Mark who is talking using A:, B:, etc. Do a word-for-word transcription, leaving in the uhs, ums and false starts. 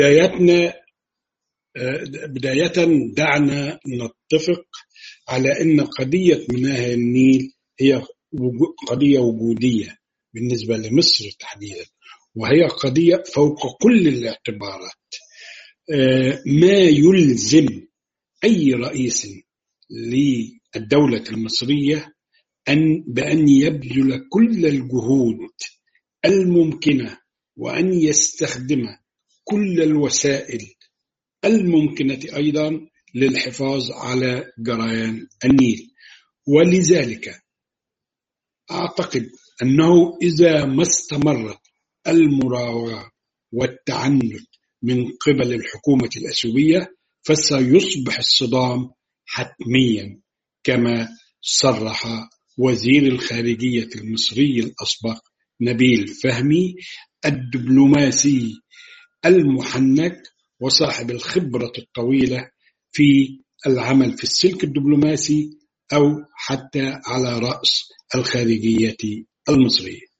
A: بدايتنا بداية دعنا نتفق على أن قضية مياه النيل هي قضية وجودية بالنسبة لمصر تحديدا، وهي قضية فوق كل الاعتبارات. ما يلزم أي رئيس للدولة المصرية أن بأن يبذل كل الجهود الممكنة وأن يستخدم كل الوسائل الممكنة أيضا للحفاظ على جريان النيل. ولذلك أعتقد أنه إذا ما استمرت المراوغة والتعنت من قبل الحكومة الأثيوبية فسيصبح الصدام حتميا، كما صرح وزير الخارجية المصري الأسبق نبيل فهمي الدبلوماسي المحنك وصاحب الخبرة الطويلة في العمل في السلك الدبلوماسي أو حتى على رأس الخارجية المصرية.